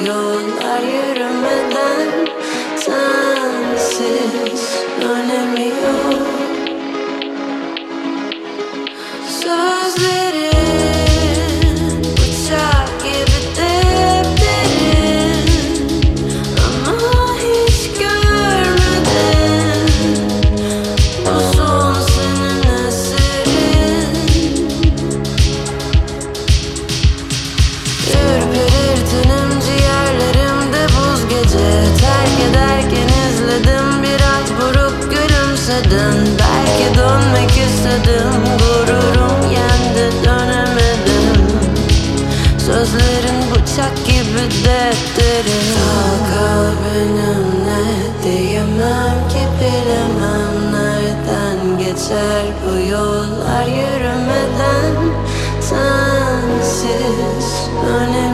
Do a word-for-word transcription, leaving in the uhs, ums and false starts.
yollar yürümeden sensiz önemi yok. Sözlerin bıçak gibi depderin, ama hiç görmedin. Bu son senin eserin. Ürperir tenim, ciğerlerimde buz gece. Terk ederken izledim, biraz buruk gülümsedin. Belki dönmek istedim, gururum yendi, dönemedim. Sözlerin bıçak gibi depderin. Kal kal benimle, diyemem ki bilemem nereden geçer bu yollar yürümeden sensiz önemi